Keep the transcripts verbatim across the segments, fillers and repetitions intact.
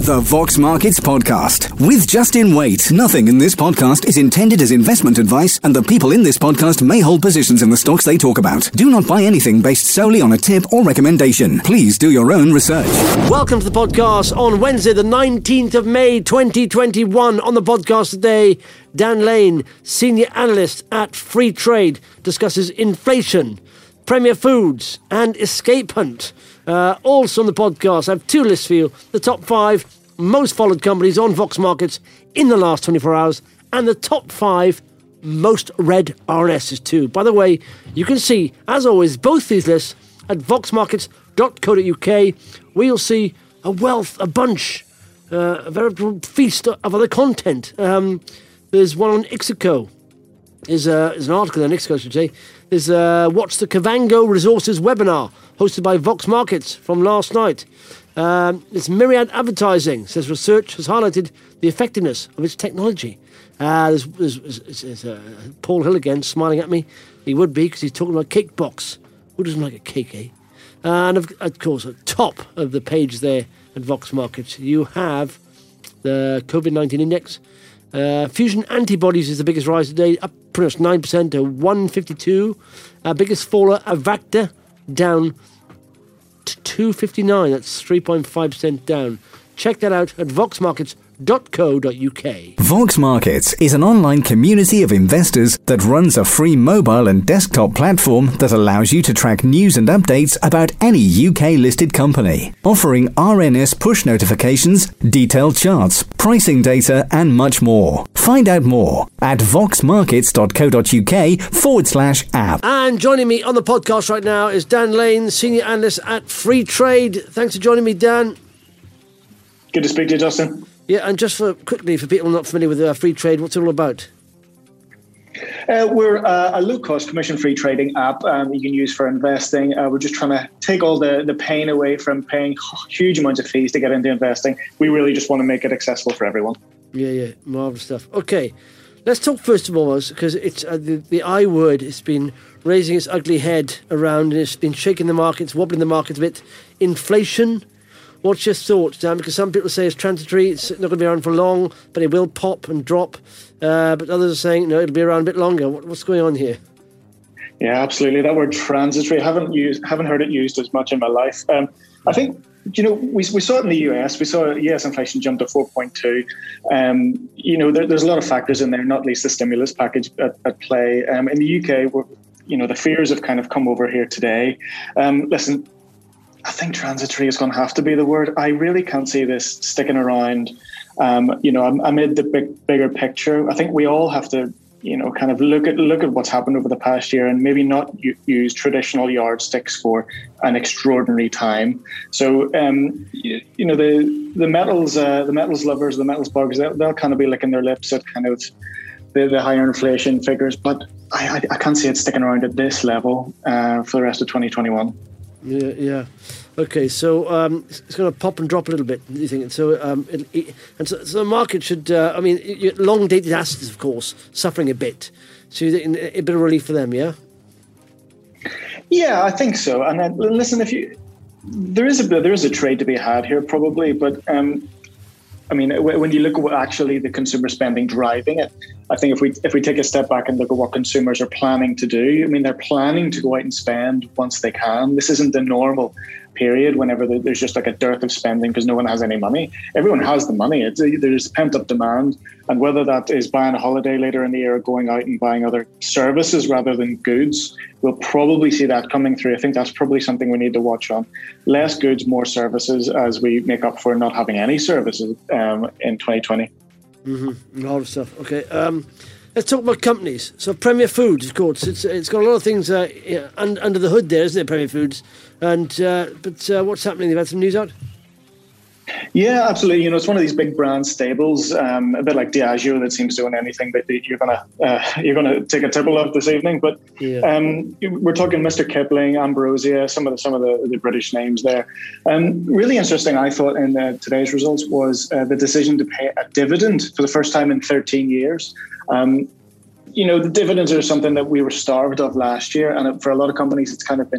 The Vox Markets Podcast with Justin Waite. Nothing in this podcast is intended as investment advice, and the people in this podcast may hold positions in the stocks they talk about. Do not buy anything based solely on a tip or recommendation. Please do your own research. Welcome to the podcast on Wednesday, the nineteenth of May, twenty twenty-one. On the podcast today, Dan Lane, senior analyst at Freetrade, discusses inflation, Premier Foods, and Escape Hunt. Uh, also on the podcast, I have two lists for you. The top five most followed companies on Vox Markets in the last twenty-four hours, and the top five most read R N Ss too. By the way, you can see, as always, both these lists at vox markets dot co dot uk, where you'll see a wealth, a bunch, uh, a veritable feast of other content. Um, there's one on Ixico. There's, uh, there's an article on Ixico, I should say. There's uh, Watch the Kavango Resources webinar, hosted by Vox Markets from last night. Um, it's Myriad Advertising, says research has highlighted the effectiveness of its technology. Uh, there's there's, there's, there's uh, Paul Hill again, smiling at me. He would be, because he's talking about Cake Box. Who doesn't like a cake, eh? Uh, and of, of course, at the top of the page there at Vox Markets, you have the COVID nineteen index. Uh, fusion antibodies is the biggest rise today, up pretty much nine percent to one fifty-two. Uh, biggest faller, Avacta, down to two fifty-nine. That's three point five percent down. Check that out at vox markets dot co dot uk. Vox Markets is an online community of investors that runs a free mobile and desktop platform that allows you to track news and updates about any U K-listed company, offering R N S push notifications, detailed charts, pricing data, and much more. Find out more at vox markets dot co dot uk forward slash app. And joining me on the podcast right now is Dan Lane, senior analyst at Freetrade. Thanks for joining me, Dan. Good to speak to you, Justin. Yeah, and just for quickly, for people not familiar with uh, Freetrade, what's it all about? Uh, we're uh, a low-cost commission-free trading app um, you can use for investing. Uh, we're just trying to take all the, the pain away from paying huge amounts of fees to get into investing. We really just want to make it accessible for everyone. Yeah, yeah, marvellous stuff. Okay, let's talk first of all, because it's uh, the, the I word has been raising its ugly head around, and it's been shaking the markets, wobbling the markets a bit. Inflation. What's your thoughts, Dan? Because some people say it's transitory, it's not going to be around for long, but it will pop and drop. Uh, but others are saying, no, it'll be around a bit longer. What, what's going on here? Yeah, absolutely. That word transitory, I haven't used, haven't heard it used as much in my life. Um, I think, you know, we we saw it in the U S. We saw U S inflation jump to four point two. Um, you know, there, there's a lot of factors in there, not least the stimulus package at, at play. Um, in the U K, we're, you know, the fears have kind of come over here today. Um, listen, I think transitory is going to have to be the word. I really can't see this sticking around, um, you know, amid the big, bigger picture. I think we all have to, you know, kind of look at look at what's happened over the past year and maybe not u- use traditional yardsticks for an extraordinary time. So, um, you, you know, the the metals, uh, the metals lovers, the metals bugs, they'll, they'll kind of be licking their lips at kind of the, the higher inflation figures. But I, I, I can't see it sticking around at this level uh, for the rest of twenty twenty-one. Yeah, yeah. Okay, so um, it's going to pop and drop a little bit, you think? So, um, it, it, and so, so the market should, uh, I mean, it, long-dated assets, of course, suffering a bit. So you think a bit of relief for them, yeah? Yeah, I think so. And then, listen, if you, there is a there is a trade to be had here, probably, but um, I mean, when you look at what actually the consumer spending driving it, I think if we if we take a step back and look at what consumers are planning to do, I mean, they're planning to go out and spend once they can. This isn't the normal period whenever there's just like a dearth of spending because no one has any money. Everyone has the money. It's, there's pent up demand. And whether that is buying a holiday later in the year or going out and buying other services rather than goods, we'll probably see that coming through. I think that's probably something we need to watch on. Less goods, more services as we make up for not having any services um, in twenty twenty. Mm-hmm. A lot of stuff. Okay. Um, let's talk about companies. So Premier Foods, of course, it's it's got a lot of things uh, yeah, un, under the hood there, isn't it, Premier Foods? And uh, but uh, what's happening? They've had some news out. Yeah, absolutely. You know, it's one of these big brand stables, um, a bit like Diageo that seems to own anything that you're gonna uh, you're gonna take a tipple of this evening. But yeah. um, we're talking Mister Kipling, Ambrosia, some of the some of the, the British names there. Um, really interesting, I thought, in uh, today's results was uh, the decision to pay a dividend for the first time in thirteen years. Um, you know, the dividends are something that we were starved of last year, and for a lot of companies, it's kind of been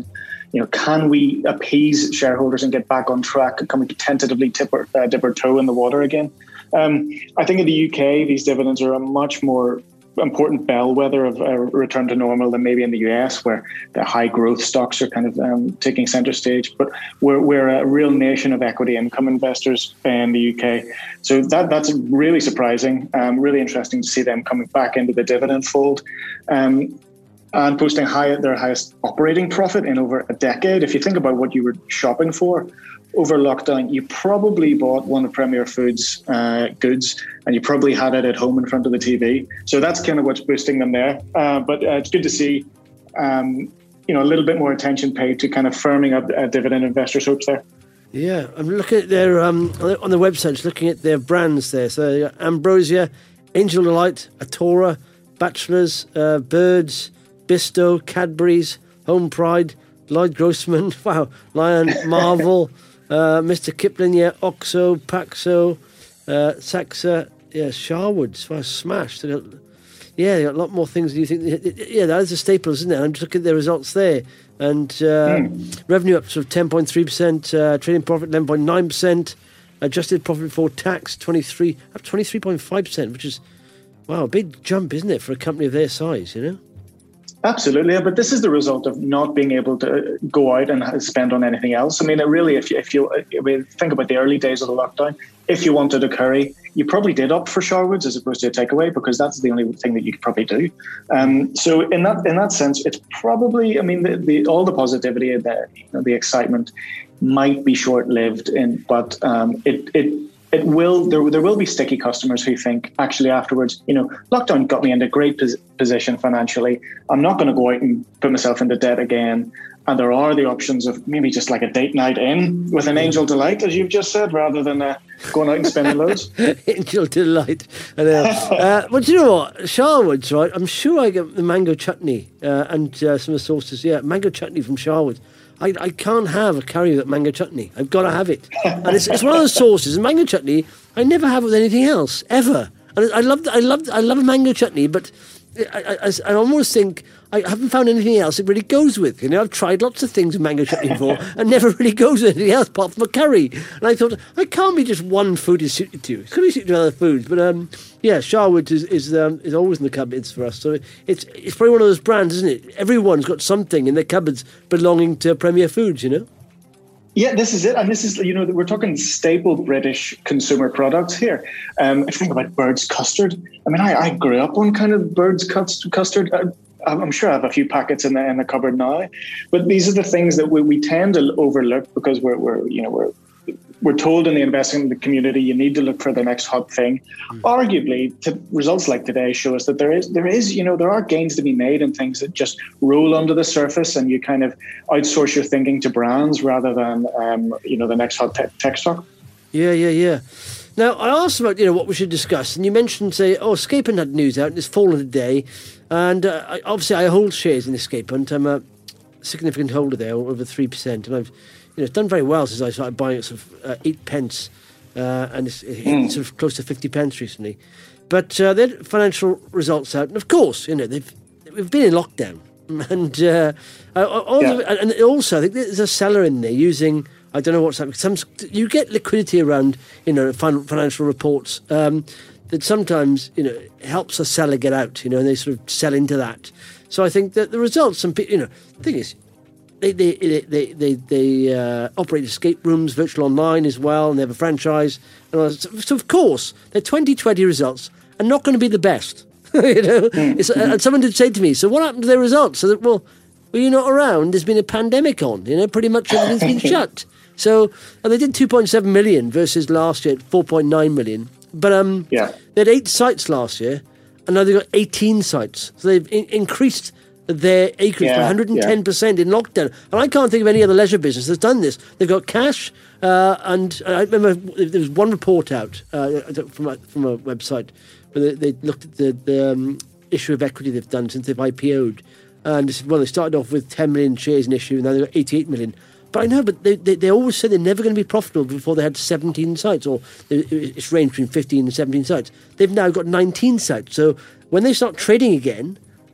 you know, can we appease shareholders and get back on track? Can we tentatively tip our, uh, dip our toe in the water again? Um, I think in the U K, these dividends are a much more important bellwether of a return to normal than maybe in the U S, where the high growth stocks are kind of um, taking center stage. But we're we're a real nation of equity income investors in the U K, so that that's really surprising. Um, really interesting to see them coming back into the dividend fold, um, and posting high their highest operating profit in over a decade. If you think about what you were shopping for over lockdown, you probably bought one of Premier Foods uh, goods, and you probably had it at home in front of the T V. So that's kind of what's boosting them there. Uh, but uh, it's good to see, um, you know, a little bit more attention paid to kind of firming up uh, dividend investors' hopes there. Yeah, I'm looking at their um, on the website, just looking at their brands there. So you got Ambrosia, Angel Delight, Atora, Bachelors, uh, Birds, Bisto, Cadbury's, Home Pride, Lloyd Grossman, wow, Lion, Marvel. Uh, Mister Kipling, yeah, Oxo, Paxo, uh, Saxa, yeah, Sharwood's, wow, smashed. They got, yeah, they got a lot more things than you think. Yeah, that is a staple, isn't it? I'm just looking at their results there. And uh, mm. revenue up sort of ten point three percent, uh, trading profit eleven point nine percent, adjusted profit before tax twenty-three, up twenty-three point five percent, which is, wow, a big jump, isn't it, for a company of their size, you know? Absolutely, but this is the result of not being able to go out and spend on anything else. I mean, it really, if you, if you I mean, think about the early days of the lockdown, if you wanted a curry, you probably did opt for Sharwood's as opposed to a takeaway, because that's the only thing that you could probably do. Um, so in that in that sense, it's probably, I mean, the, the, all the positivity and the, you know, the excitement might be short-lived, in, but um, it it. It will there, there will be sticky customers who think, actually afterwards, you know, lockdown got me into a great pos- position financially. I'm not going to go out and put myself into debt again. And there are the options of maybe just like a date night in with an Angel Delight, as you've just said, rather than uh, going out and spending loads. Angel Delight. I know. uh, but you know what? Sharwood's, right? I'm sure I get the mango chutney uh, and uh, some of the sauces. Yeah, mango chutney from Sharwood's. I, I can't have a curry with mango chutney. I've got to have it. And it's, it's one of those sauces. And mango chutney, I never have it with anything else, ever. And I love I love, I love a mango chutney, but I, I, I almost think I haven't found anything else it really goes with. You know, I've tried lots of things with mango chutney before and never really goes with anything else apart from a curry. And I thought, I can't be just one food is suited to. It's going to be suited to other foods. But um, yeah, Sharwood's is is, um, is always in the cupboards for us. So it's it's probably one of those brands, isn't it? Everyone's got something in their cupboards belonging to Premier Foods, you know? Yeah, this is it. And this is, you know, we're talking staple British consumer products here. Um, if you think about Bird's custard, I mean, I, I grew up on kind of Bird's custard. I, I'm sure I have a few packets in the in the cupboard now. But these are the things that we, we tend to overlook because we're, we're you know, we're we're told in the investment community you need to look for the next hot thing. Mm. Arguably, to, results like today show us that there is, there is, you know, there are gains to be made in things that just roll under the surface, and you kind of outsource your thinking to brands rather than, um, you know, the next hot te- tech stock. Yeah, yeah, yeah. Now, I asked about, you know, what we should discuss, and you mentioned, say, oh, Escape Hunt had news out, and it's fallen today, and uh, I, obviously I hold shares in Escape Hunt. I'm a significant holder there, over three percent, and I've You know, it's done very well since I started buying it sort of uh, eight pence, uh, and it's it hit mm. sort of close to fifty pence recently. But uh, they had financial results out, and of course, you know, they've we've been in lockdown, and uh, all yeah. the, and also I think there's a seller in there using, I don't know what's happening. Some you get liquidity around, you know, financial reports um, that sometimes, you know, helps a seller get out, you know, and they sort of sell into that. So I think that the results, some you know, the thing is. They they they they, they uh, operate escape rooms, virtual online as well, and they have a franchise. And so of course, their twenty twenty results are not going to be the best. you know, it's, and someone did say to me, "So what happened to their results?" So that well, were you not around? There's been a pandemic on. You know, pretty much everything's been shut. So and they did two point seven million versus last year at four point nine million. But um, yeah. they had eight sites last year, and now they've got eighteen sites. So they've in- increased. Their acreage yeah, by one hundred ten percent yeah. in lockdown. And I can't think of any other leisure business that's done this. They've got cash, uh, and I remember there was one report out uh, from, a, from a website where they, they looked at the, the um, issue of equity they've done since they've I P O'd. And they said, well, they started off with ten million shares in issue, and now they've got eighty-eight million. But I know, but they, they, they always said they're never going to be profitable before they had seventeen sites, or it's ranged between fifteen and seventeen sites. They've now got nineteen sites. So when they start trading again,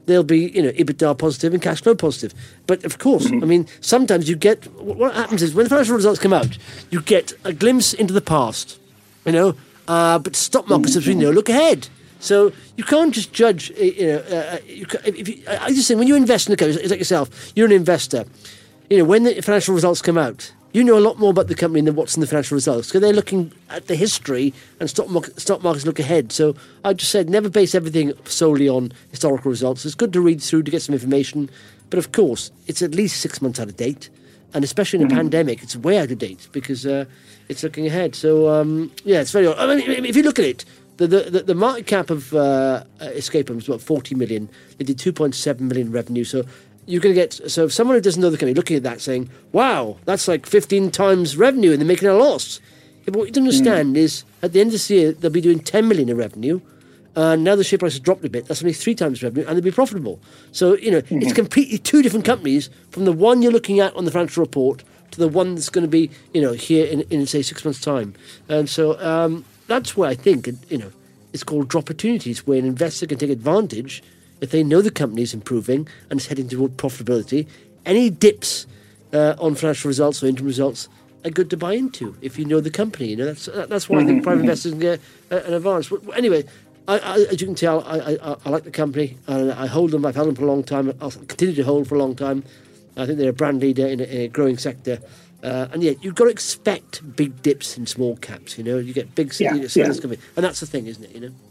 they'll be, you know, EBITDA positive and cash flow positive. But of course, mm-hmm. I mean, sometimes you get, what happens is when the financial results come out, you get a glimpse into the past, you know, uh, but stock markets, as we know, look ahead. So you can't just judge, you know, uh, you, if you, I just think when you invest in a company, it's like yourself, you're an investor, you know, when the financial results come out, you know a lot more about the company than what's in the financial results because they're looking at the history and stock market, stock markets look ahead. So I just said never base everything solely on historical results. It's good to read through to get some information. But of course, it's at least six months out of date. And especially in a mm-hmm. pandemic, it's way out of date because uh, it's looking ahead. So, um, yeah, it's very odd. I mean, if you look at it, the the, the market cap of uh, Escape Room is about forty million. They did two point seven million revenue. So you're going to get, so if someone who doesn't know the company looking at that saying, wow, that's like fifteen times revenue and they're making a loss. Yeah, but what you don't understand mm. is at the end of this year, they'll be doing ten million in revenue. And uh, now the share price has dropped a bit. That's only three times revenue and they'll be profitable. So, you know, mm-hmm. it's completely two different companies from the one you're looking at on the financial report to the one that's going to be, you know, here in, in say, six months' time. And so um, that's where I think, you know, it's called drop opportunities, where an investor can take advantage if they know the company is improving and is heading toward profitability. Any dips uh, on financial results or interim results are good to buy into if you know the company. You know, that's that's why mm-hmm. I think private investors can get an advantage. But anyway, I, I, as you can tell, I, I, I like the company. And I hold them. I've held them for a long time. I'll continue to hold for a long time. I think they're a brand leader in a, in a growing sector. Uh, and yeah, you've got to expect big dips in small caps. You know, you get big yeah, yeah. coming, and that's the thing, isn't it? You know.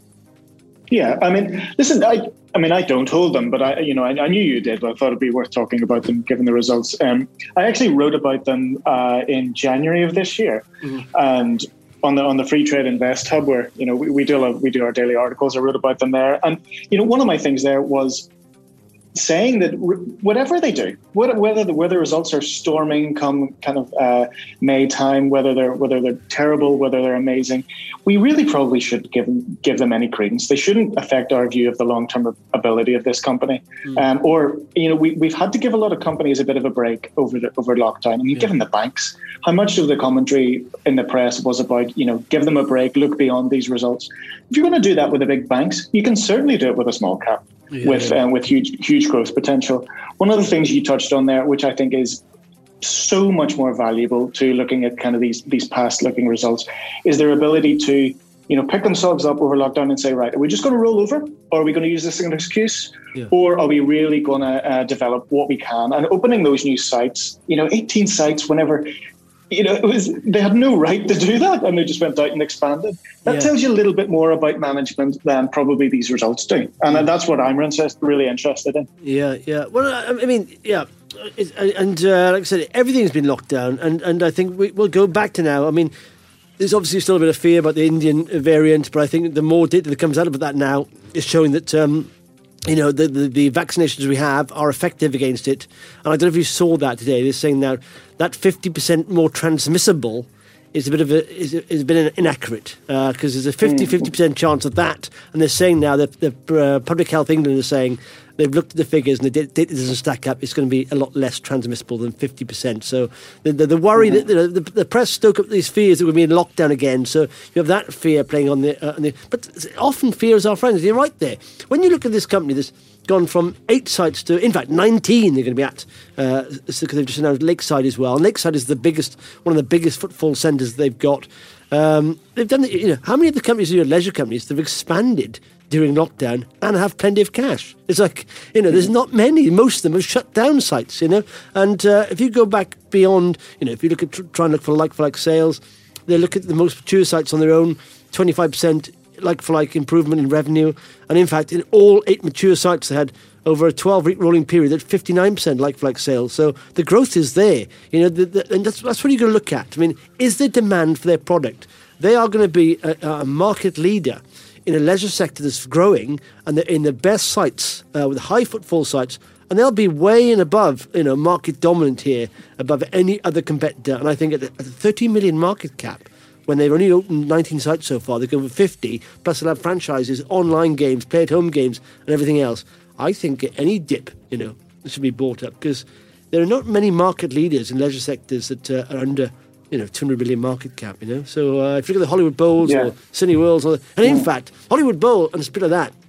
Yeah, I mean, listen, I, I mean, I don't hold them, but I, you know, I, I knew you did, but I thought it'd be worth talking about them given the results. Um, I actually wrote about them uh, in January of this year, mm-hmm. and on the on the Free Trade Invest Hub, where you know we, we do a, we do our daily articles. I wrote about them there, and you know, one of my things there was saying that whatever they do, whether the whether results are storming come kind of uh, May time, whether they're whether they're terrible, whether they're amazing, we really probably should give them, give them any credence. They shouldn't affect our view of the long-term ability of this company. Mm. Um, or you know, we we've had to give a lot of companies a bit of a break over the over lockdown. I mean, yeah. given the banks, how much of the commentary in the press was about, you know, give them a break, look beyond these results. If you're going to do that with the big banks, you can certainly do it with a small cap. Yeah, with yeah. Um, with huge huge growth potential. One of the things you touched on there, which I think is so much more valuable to looking at kind of these these past looking results, is their ability to, you know, pick themselves up over lockdown and say, right, are we just going to roll over, or are we going to use this as an excuse, yeah. or are we really going to uh, develop what we can? And opening those new sites, you know, eighteen sites, whenever. You know, it was they had no right to do that, and they just went out and expanded. That yeah. tells you a little bit more about management than probably these results do, and yeah. that's what I'm really interested in. Yeah, yeah. Well, I mean, yeah, it, and uh, like I said, everything's been locked down, and, and I think we, we'll go back to now. I mean, there's obviously still a bit of fear about the Indian variant, but I think the more data that comes out about that now is showing that. Um, You know, the, the, the vaccinations we have are effective against it. And I don't know if you saw that today. They're saying now that fifty percent more transmissible is a bit of a is a, is a bit inaccurate because uh, there's a fifty percent chance of that. And they're saying now that the uh, Public Health England is saying they've looked at the figures and the data doesn't stack up. It's going to be a lot less transmissible than fifty percent. So the the, the worry mm-hmm. that you know, the, the press stoke up these fears that we're being locked down again. So you have that fear playing on the, uh, on the but often fear is our friend. You're right there. When you look at this company, this gone from eight sites to, in fact, nineteen they're going to be at, uh, because they've just announced Lakeside as well. And Lakeside is the biggest, one of the biggest footfall centres they've got. Um, they've done, the, you know, how many of the companies are leisure companies that have expanded during lockdown and have plenty of cash? It's like, you know, there's not many. Most of them have shut down sites, you know. And uh, if you go back beyond, you know, if you look at, try and look for like-for-like sales, they look at the most mature sites on their own, twenty-five percent like-for-like improvement in revenue. And in fact, in all eight mature sites, they had over a twelve-week rolling period at fifty-nine percent like-for-like sales. So the growth is there. You know, the, the, and that's, that's what you're going to look at. I mean, is there demand for their product? They are going to be a, a market leader in a leisure sector that's growing, and they're in the best sites, uh, with high footfall sites, and they'll be way and above, you know, market dominant here, above any other competitor. And I think at the, at the thirty million market cap, when they've only opened nineteen sites so far, they go over fifty, plus they'll have franchises, online games, play-at-home games, and everything else. I think any dip, you know, should be bought up, because there are not many market leaders in leisure sectors that uh, are under, you know, two hundred million market cap, you know. So uh, if you look at the Hollywood Bowls yeah. or Cineworlds, or, and in yeah. fact, Hollywood Bowl, and a bit of that,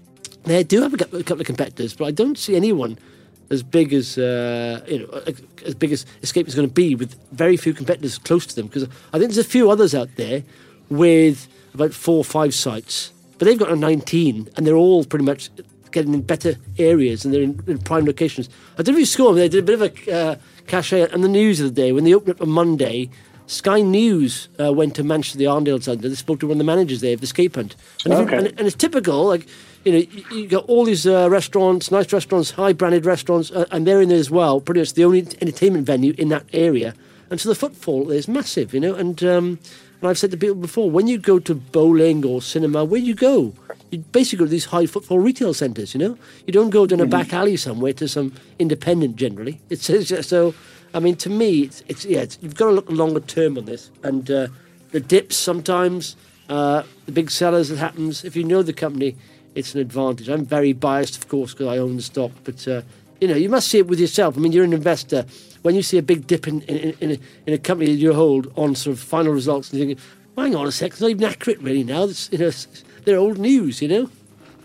they do have a couple, a couple of competitors, but I don't see anyone as big as uh, you know, as big as Escape is going to be, with very few competitors close to them. Because I think there's a few others out there with about four or five sites, but they've got a nineteen, and they're all pretty much getting in better areas, and they're in, in prime locations. I don't know if you saw them. They did a bit of a uh, cachet on the news of the day when they opened up on Monday. Sky News uh, went to Manchester, the Arndale Centre. They spoke to one of the managers there of the Escape Hunt, and, okay. and, and it's typical. Like, you know, you, you got all these uh, restaurants, nice restaurants, high branded restaurants, uh, and they're in there as well. Pretty much the only entertainment venue in that area, and so the footfall is massive. You know, and um, and I've said to people before, when you go to bowling or cinema, where do you go? You basically go to these high footfall retail centres. You know, you don't go down a back alley somewhere to some independent. Generally, it's, it's so. I mean, to me, it's, it's yeah, it's, you've got to look longer term on this. And uh, the dips sometimes, uh, the big sellers, it happens. If you know the company, it's an advantage. I'm very biased, of course, because I own the stock. But, uh, you know, you must see it with yourself. I mean, you're an investor. When you see a big dip in, in, in, a, in a company that you hold on sort of final results, and you think, well, hang on a sec, it's not even accurate really now. It's, you know, it's, they're old news, you know?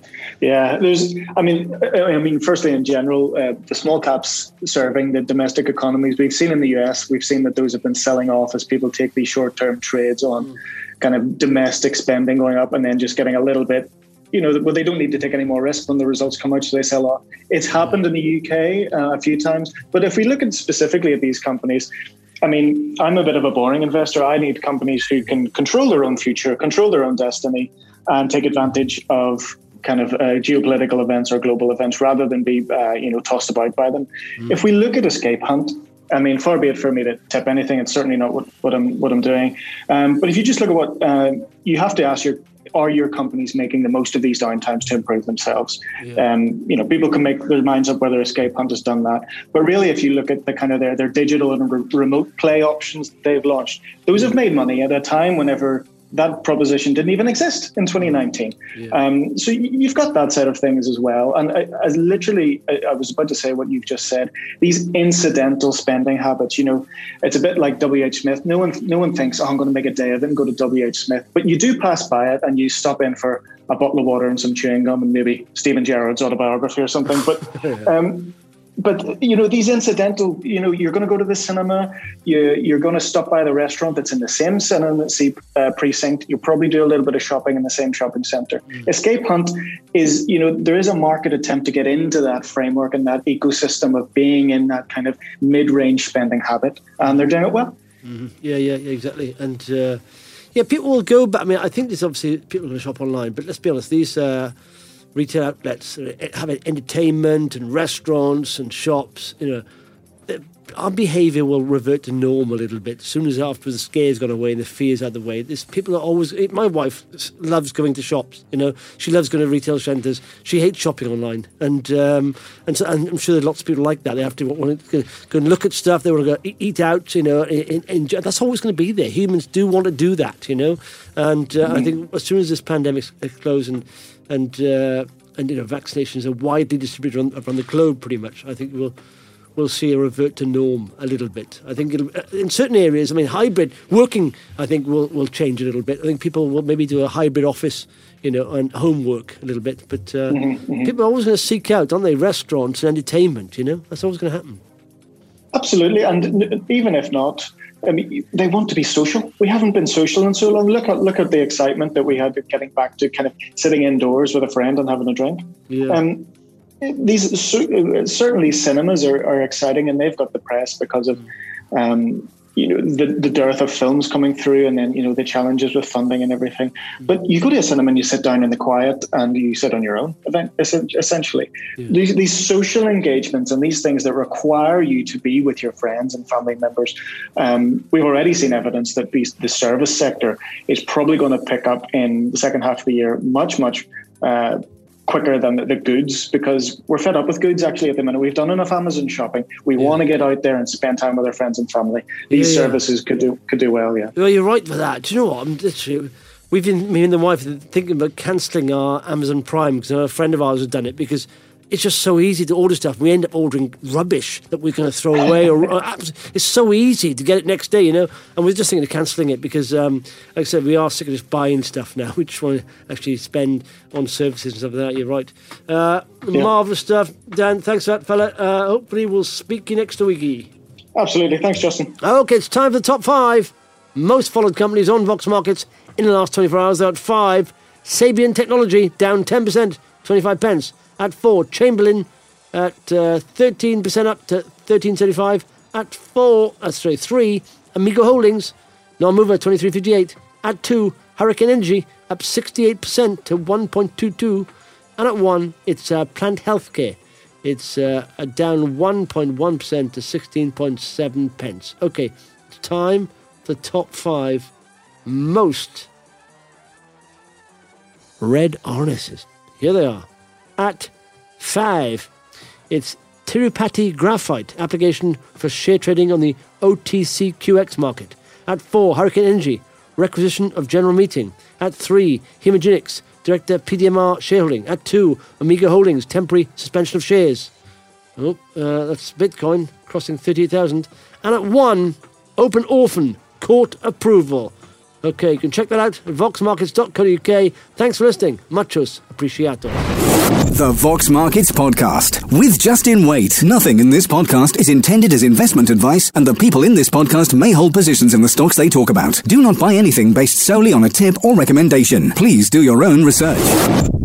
Yeah, there's. I mean, I mean, firstly, in general, uh, the small caps serving the domestic economies, we've seen in the U S, we've seen that those have been selling off as people take these short-term trades on mm. kind of domestic spending going up, and then just getting a little bit, you know, well, they don't need to take any more risk when the results come out, so they sell off. It's happened in the U K uh, a few times, but if we look at specifically at these companies, I mean, I'm a bit of a boring investor. I need companies who can control their own future, control their own destiny, and take advantage of kind of uh, geopolitical events or global events rather than be, uh, you know, tossed about by them. Mm. If we look at Escape Hunt, I mean, far be it for me to tip anything. It's certainly not what, what I'm what I'm doing. Um, but if you just look at what uh, you have to ask your, are your companies making the most of these downtimes to improve themselves? Yeah. Um, you know, people can make their minds up whether Escape Hunt has done that. But really, if you look at the kind of their, their digital and re- remote play options that they've launched, those have made money at a time whenever that proposition didn't even exist in twenty nineteen. Yeah. Um, so you've got that side of things as well. And I, I literally, I, I was about to say what you've just said, these incidental spending habits, you know, it's a bit like W H Smith. No one, no one thinks, oh, I'm going to make a day of it and go to W H Smith. But you do pass by it and you stop in for a bottle of water and some chewing gum and maybe Stephen Gerrard's autobiography or something. But, um, But, you know, these incidental, you know, you're going to go to the cinema, you, you're going to stop by the restaurant that's in the same cinema uh, precinct. You'll probably do a little bit of shopping in the same shopping centre. Mm. Escape Hunt is, you know, there is a market attempt to get into that framework and that ecosystem of being in that kind of mid-range spending habit. And they're doing it well. Mm-hmm. Yeah, yeah, yeah, exactly. And, uh, yeah, people will go back. I mean, I think there's obviously people are going to shop online, but let's be honest, these... Uh, retail outlets have entertainment and restaurants and shops. You know, our behaviour will revert to normal a little bit as soon as after the scare's gone away and the fear's out of the way. There's people are always. My wife loves going to shops. You know, she loves going to retail centres. She hates shopping online, and um, and, so, and I'm sure there are lots of people like that. They have to want to go and look at stuff. They want to go eat out. You know, enjoy. That's always going to be there. Humans do want to do that. You know, and uh, mm-hmm. I think as soon as this pandemic's closed and and uh, and you know vaccinations are widely distributed around, around the globe, pretty much, I think we'll we'll see a revert to norm a little bit. I think it'll, in certain areas, I mean, hybrid working, I think will will change a little bit. I think people will maybe do a hybrid office, you know, and homework a little bit. But uh, mm-hmm, mm-hmm. people are always going to seek out, aren't they, restaurants and entertainment? You know, that's always going to happen. Absolutely, and even if not, I mean, they want to be social. We haven't been social in so long. Look at look at the excitement that we had at getting back to kind of sitting indoors with a friend and having a drink. Yeah. Um, these certainly cinemas are, are exciting, and they've got the press because of um, you know the, the dearth of films coming through, and then you know the challenges with funding and everything. But you go to a cinema and you sit down in the quiet and you sit on your own. Event essentially, yeah. these these social engagements and these things that require you to be with your friends and family members. Um, we've already seen evidence that these, the service sector is probably going to pick up in the second half of the year, much much. Uh, quicker than the goods, because we're fed up with goods actually at the minute. We've done enough Amazon shopping. We yeah. want to get out there and spend time with our friends and family. These yeah, services yeah. could do could do well, yeah. Well, you're right for that. Do you know what? I'm literally, we've been, me and the wife, thinking about cancelling our Amazon Prime because a friend of ours has done it because it's just so easy to order stuff. We end up ordering rubbish that we're going to throw away. or, or It's so easy to get it next day, you know. And we're just thinking of cancelling it because, um, like I said, we are sick of just buying stuff now. We just want to actually spend on services and stuff like that. You're right. Uh, yeah. Marvellous stuff. Dan, thanks for that, fella. Uh, hopefully we'll speak to you next week. Absolutely. Thanks, Justin. OK, it's time for the top five most followed companies on Vox Markets in the last twenty-four hours. They're at five. Sabian Technology, down ten percent, twenty-five pence. At four, Chamberlain at uh, thirteen percent up to thirteen seventy-five. At four, uh, sorry, three, Amigo Holdings, non-mover twenty-three fifty-eight. At two, Hurricane Energy up sixty-eight percent to one point two two. And at one, it's uh, Plant Healthcare. It's uh, down one point one percent to sixteen point seven pence. Okay, it's time for the top five most red R N Ss. Here they are. At five, it's Tirupati Graphite, application for share trading on the O T C Q X market. At four, Hurricane Energy, requisition of general meeting. At three, Hemogenics, director P D M R shareholding. At two, Amiga Holdings, temporary suspension of shares. Oh, uh, that's Bitcoin, crossing thirty-eight thousand. And at one, Open Orphan, court approval. Okay, you can check that out at vox markets dot co dot U K. Thanks for listening. Muchos appreciato. The Vox Markets Podcast with Justin Waite. Nothing in this podcast is intended as investment advice, and the people in this podcast may hold positions in the stocks they talk about. Do not buy anything based solely on a tip or recommendation. Please do your own research.